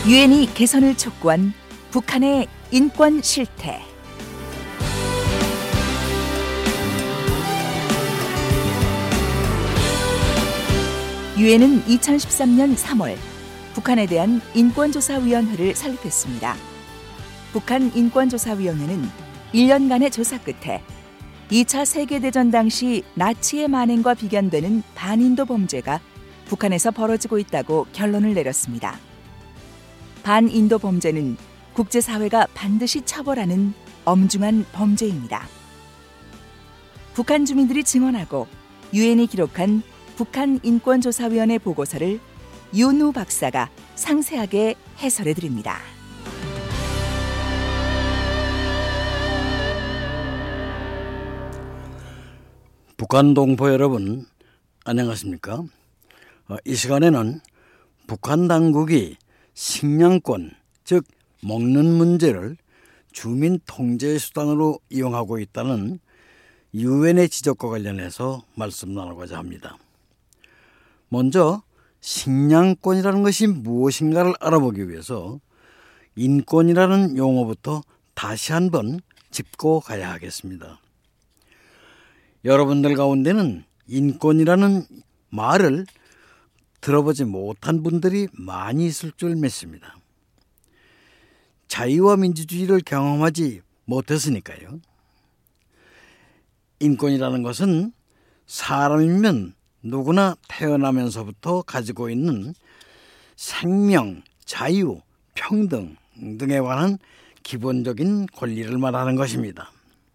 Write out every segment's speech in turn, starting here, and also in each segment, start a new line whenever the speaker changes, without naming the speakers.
유엔이 개선을 촉구한 북한의 인권 실태. 유엔은 2013년 3월 북한에 대한 인권조사위원회를 설립했습니다. 북한 인권조사위원회는 1년간의 조사 끝에 2차 세계대전 당시 나치의 만행과 비견되는 반인도 범죄가 북한에서 벌어지고 있다고 결론을 내렸습니다. 반인도 범죄는 국제사회가 반드시 처벌하는 엄중한 범죄입니다. 북한 주민들이 증언하고 유엔이 기록한 북한 인권조사위원회 보고서를 윤우 박사가 상세하게 해설해 드립니다.
북한 동포 여러분, 안녕하십니까? 이 시간에는 북한 당국이 식량권, 즉 먹는 문제를 주민 통제 수단으로 이용하고 있다는 유엔의 지적과 관련해서 말씀 나누고자 합니다. 먼저 식량권이라는 것이 무엇인가를 알아보기 위해서 인권이라는 용어부터 다시 한번 짚고 가야 하겠습니다. 여러분들 가운데는 인권이라는 말을 들어보지 못한 분들이 많이 있을 줄 믿습니다. 자유와 민주주의를 경험하지 못했으니까요. 인권이라는 것은 사람이면 누구나 태어나면서부터 가지고 있는 생명, 자유, 평등 등에 관한 기본적인 권리를 말하는 것입니다.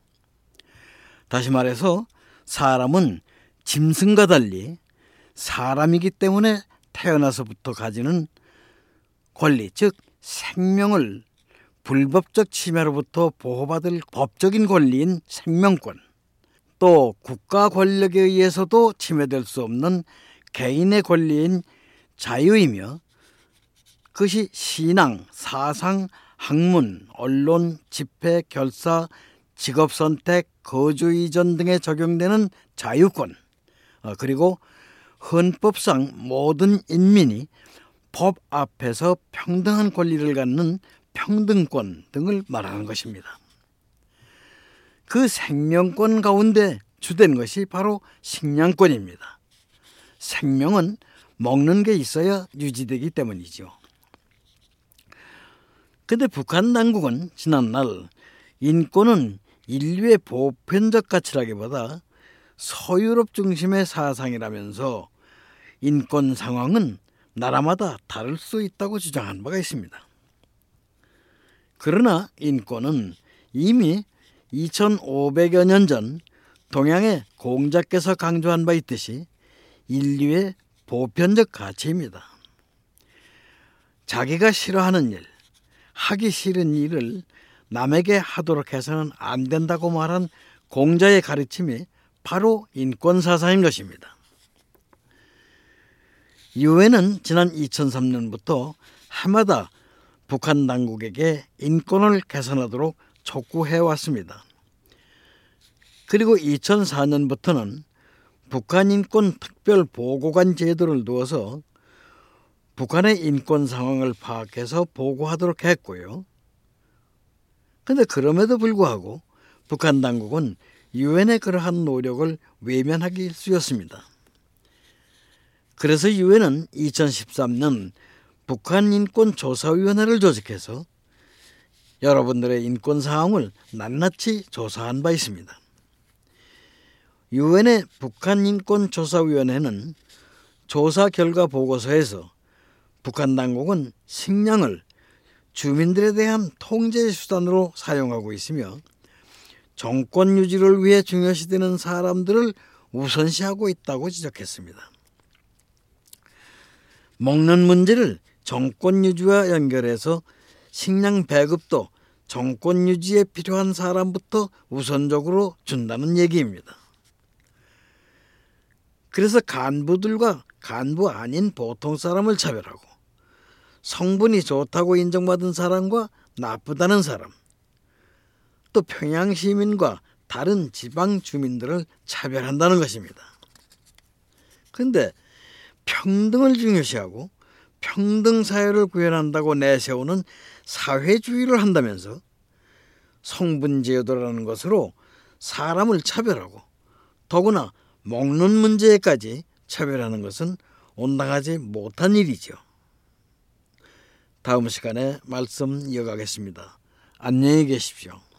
다시 말해서 사람은 짐승과 달리 사람이기 때문에 태어나서부터 가지는 권리, 즉 생명을 불법적 침해로부터 보호받을 법적인 권리인 생명권, 또 국가 권력에 의해서도 침해될 수 없는 개인의 권리인 자유이며, 그것이 신앙, 사상, 학문, 언론, 집회, 결사, 직업선택, 거주이전 등에 적용되는 자유권, 그리고 헌법상 모든 인민이 법 앞에서 평등한 권리를 갖는 평등권 등을 말하는 것입니다. 그 생명권 가운데 주된 것이 바로 식량권입니다. 생명은 먹는 게 있어야 유지되기 때문이죠. 그런데 북한 당국은 지난날 인권은 인류의 보편적 가치라기보다 서유럽 중심의 사상이라면서 인권 상황은 나라마다 다를 수 있다고 주장한 바가 있습니다. 그러나 인권은 이미 2500여 년 전 동양의 공자께서 강조한 바 있듯이 인류의 보편적 가치입니다. 자기가 싫어하는 일, 하기 싫은 일을 남에게 하도록 해서는 안 된다고 말한 공자의 가르침이 바로 인권사상인 것입니다. 유엔은 지난 2003년부터 해마다 북한 당국에게 인권을 개선하도록 촉구해왔습니다. 그리고 2004년부터는 북한 인권 특별 보고관 제도를 두어서 북한의 인권 상황을 파악해서 보고하도록 했고요. 그런데 그럼에도 불구하고 북한 당국은 유엔의 그러한 노력을 외면하기 일쑤였습니다. 그래서 유엔은 2013년 북한인권조사위원회를 조직해서 여러분들의 인권 상황을 낱낱이 조사한 바 있습니다. 유엔의 북한인권조사위원회는 조사 결과 보고서에서 북한 당국은 식량을 주민들에 대한 통제 수단으로 사용하고 있으며 정권 유지를 위해 중요시되는 사람들을 우선시하고 있다고 지적했습니다. 먹는 문제를 정권 유지와 연결해서 식량 배급도 정권 유지에 필요한 사람부터 우선적으로 준다는 얘기입니다. 그래서 간부들과 간부 아닌 보통 사람을 차별하고 성분이 좋다고 인정받은 사람과 나쁘다는 사람, 또 평양 시민과 다른 지방 주민들을 차별한다는 것입니다. 그런데 평등을 중요시하고 평등사회를 구현한다고 내세우는 사회주의를 한다면서 성분제도라는 것으로 사람을 차별하고 더구나 먹는 문제까지 차별하는 것은 온당하지 못한 일이죠. 다음 시간에 말씀 이어가겠습니다. 안녕히 계십시오.